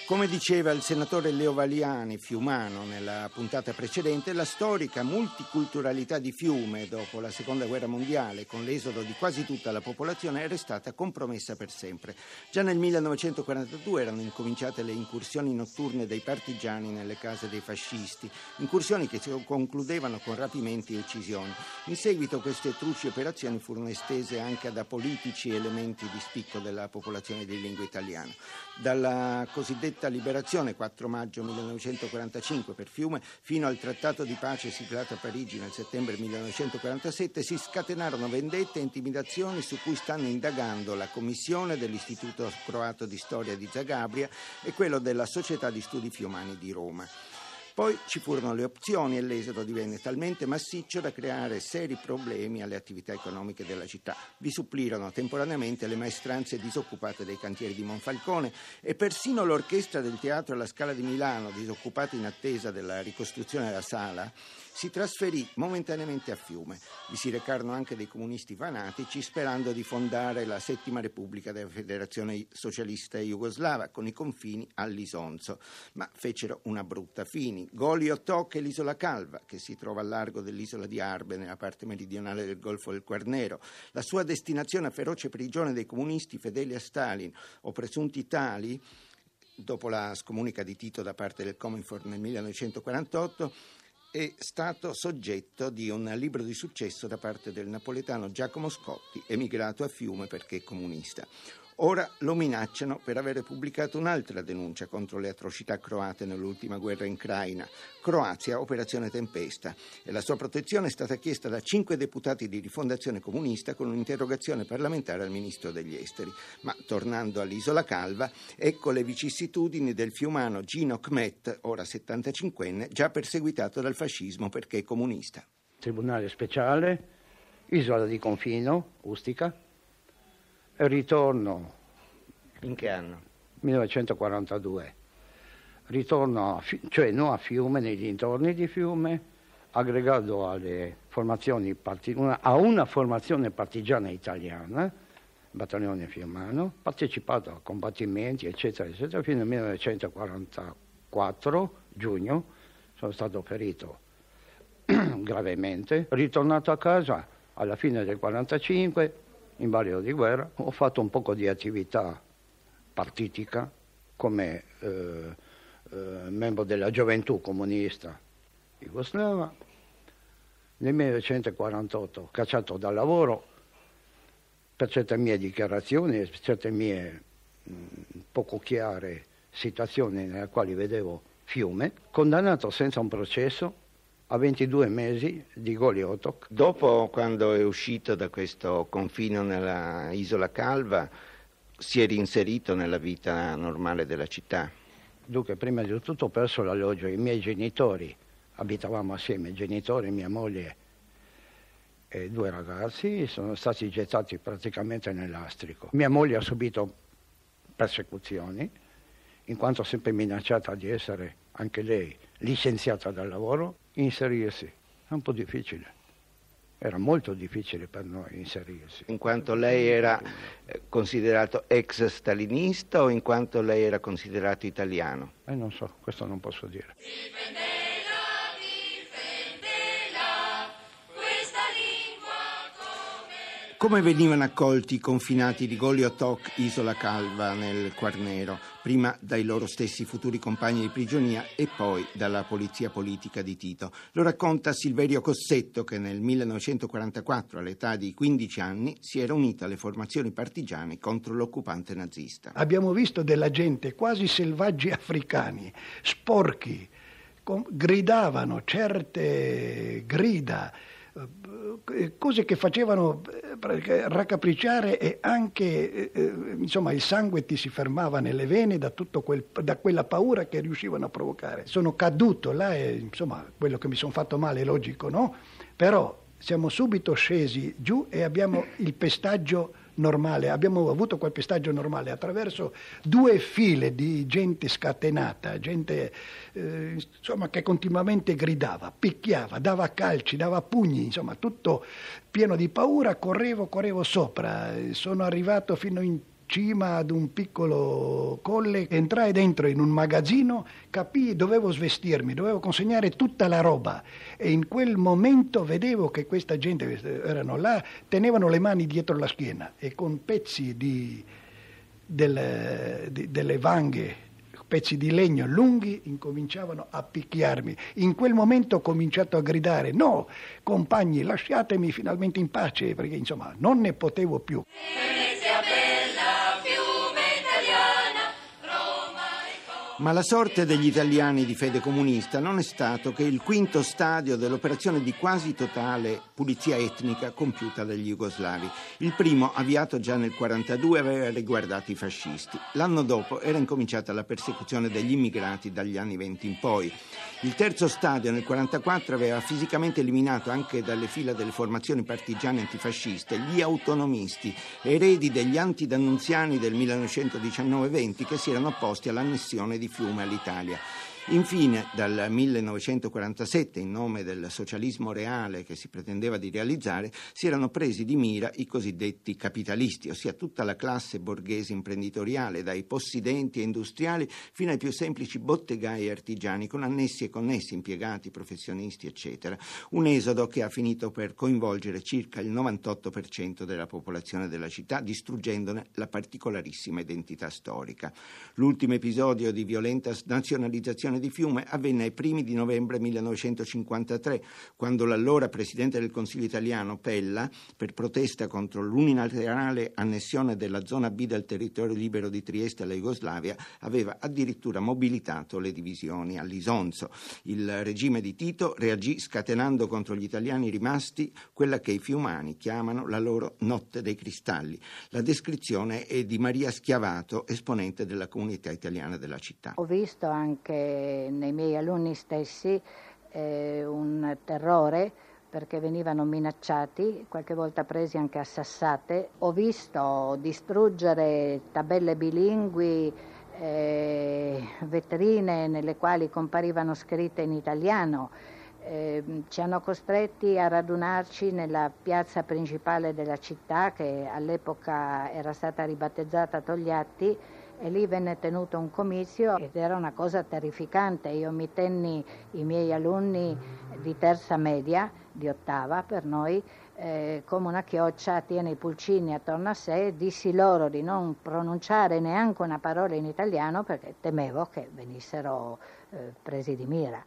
Come diceva il senatore Leo Valiani, fiumano, nella puntata precedente, la storica multiculturalità di Fiume dopo la Seconda Guerra Mondiale, con l'esodo di quasi tutta la popolazione, era stata compromessa per sempre. Già nel 1942 erano incominciate le incursioni notturne dei partigiani nelle case dei fascisti, incursioni che si concludevano con rapimenti e uccisioni. In seguito queste truci operazioni furono estese anche ad apolitici elementi di spicco della popolazione di lingua italiana. Dalla cosiddetta liberazione 4 maggio 1945 per Fiume fino al trattato di pace siglato a Parigi nel settembre 1947 si scatenarono vendette e intimidazioni su cui stanno indagando la commissione dell'Istituto Croato di Storia di Zagabria e quello della Società di Studi Fiumani di Roma. Poi ci furono le opzioni e l'esodo divenne talmente massiccio da creare seri problemi alle attività economiche della città. Vi supplirono temporaneamente le maestranze disoccupate dei cantieri di Monfalcone e persino l'orchestra del Teatro alla Scala di Milano, disoccupata in attesa della ricostruzione della sala, si trasferì momentaneamente a Fiume. Vi si recarono anche dei comunisti fanatici sperando di fondare la Settima Repubblica della Federazione Socialista Jugoslava con i confini all'Isonzo, ma fecero una brutta fine. Goli Otok e l'isola Calva, che si trova al largo dell'isola di Arbe nella parte meridionale del Golfo del Quarnero, la sua destinazione a feroce prigione dei comunisti fedeli a Stalin o presunti tali, dopo la scomunica di Tito da parte del Cominform nel 1948, è stato soggetto di un libro di successo da parte del napoletano Giacomo Scotti, emigrato a Fiume perché comunista. Ora lo minacciano per aver pubblicato un'altra denuncia contro le atrocità croate nell'ultima guerra in Craina. Croazia, Operazione Tempesta, e la sua protezione è stata chiesta da 5 deputati di Rifondazione Comunista con un'interrogazione parlamentare al Ministro degli Esteri. Ma tornando all'isola Calva, ecco le vicissitudini del fiumano Gino Kmet, ora 75enne, già perseguitato dal fascismo perché comunista. Tribunale speciale, isola di confino, Ustica. Ritorno in che anno? 1942. Ritorno a Fiume, nei dintorni di Fiume, aggregato alle formazioni a una formazione partigiana italiana, battaglione fiumano, partecipato a combattimenti eccetera eccetera fino al 1944 giugno. Sono stato ferito gravemente, ritornato a casa alla fine del 45 in valido di guerra. Ho fatto un poco di attività partitica come membro della gioventù comunista jugoslava. Nel 1948 cacciato dal lavoro per certe mie dichiarazioni e certe mie poco chiare situazioni nelle quali vedevo Fiume, condannato senza un processo a 22 mesi di Goli Otok. Dopo, quando è uscito da questo confino nella isola Calva, si è reinserito nella vita normale della città? Dunque, prima di tutto ho perso l'alloggio. I miei genitori, abitavamo assieme, i genitori, mia moglie e 2 ragazzi, sono stati gettati praticamente nel lastrico. Mia moglie ha subito persecuzioni, in quanto sempre minacciata di essere anche lei licenziata dal lavoro. Inserirsi è un po' difficile, era molto difficile per noi inserirsi. In quanto lei era considerato ex stalinista o in quanto lei era considerato italiano? Non so, questo non posso dire. Come venivano accolti i confinati di Goli Otok, isola Calva nel Quarnero, prima dai loro stessi futuri compagni di prigionia e poi dalla polizia politica di Tito? Lo racconta Silverio Cossetto, che nel 1944, all'età di 15 anni, si era unito alle formazioni partigiane contro l'occupante nazista. Abbiamo visto della gente, quasi selvaggi africani, sporchi, gridavano certe grida, cose che facevano raccapricciare e anche insomma il sangue ti si fermava nelle vene da quella paura che riuscivano a provocare. Sono caduto là e insomma quello che mi sono fatto male è logico, no? Però siamo subito scesi giù e abbiamo il pestaggio normale, abbiamo avuto quel pestaggio normale attraverso 2 file di gente scatenata, gente insomma che continuamente gridava, picchiava, dava calci, dava pugni, insomma tutto pieno di paura. Correvo sopra, sono arrivato fino in cima ad un piccolo colle, entrai dentro in un magazzino, capii, dovevo svestirmi, dovevo consegnare tutta la roba e in quel momento vedevo che questa gente erano là, tenevano le mani dietro la schiena e con pezzi delle vanghe, pezzi di legno lunghi, incominciavano a picchiarmi. In quel momento ho cominciato a gridare: no, compagni, lasciatemi finalmente in pace, perché insomma non ne potevo più. Ma la sorte degli italiani di fede comunista non è stato che il quinto stadio dell'operazione di quasi totale pulizia etnica compiuta dagli jugoslavi. Il primo, avviato già nel 1942, aveva riguardato i fascisti. L'anno dopo era incominciata la persecuzione degli immigrati dagli anni 20 in poi. Il terzo stadio nel 1944 aveva fisicamente eliminato anche dalle fila delle formazioni partigiane antifasciste gli autonomisti, eredi degli antidannunziani del 1919-20 che si erano opposti all'annessione di Fiume all'Italia. Infine, dal 1947, in nome del socialismo reale che si pretendeva di realizzare, si erano presi di mira i cosiddetti capitalisti, ossia tutta la classe borghese imprenditoriale, dai possidenti e industriali fino ai più semplici bottegai e artigiani, con annessi e connessi, impiegati, professionisti, eccetera. Un esodo che ha finito per coinvolgere circa il 98% della popolazione della città, distruggendone la particolarissima identità storica. L'ultimo episodio di violenta nazionalizzazione di Fiume avvenne ai primi di novembre 1953, quando l'allora presidente del Consiglio italiano Pella, per protesta contro l'unilaterale annessione della zona B del territorio libero di Trieste alla Jugoslavia, aveva addirittura mobilitato le divisioni all'Isonzo. Il regime di Tito reagì scatenando contro gli italiani rimasti quella che i fiumani chiamano la loro notte dei cristalli. La descrizione è di Maria Schiavato, esponente della comunità italiana della città. Ho visto anche nei miei alunni stessi un terrore, perché venivano minacciati, qualche volta presi anche a sassate. Ho visto distruggere tabelle bilingui, vetrine nelle quali comparivano scritte in italiano. Ci hanno costretti a radunarci nella piazza principale della città, che all'epoca era stata ribattezzata Togliatti, e lì venne tenuto un comizio ed era una cosa terrificante. Io mi tenni i miei alunni di terza media, di ottava per noi, come una chioccia tiene i pulcini attorno a sé, e dissi loro di non pronunciare neanche una parola in italiano perché temevo che venissero presi di mira.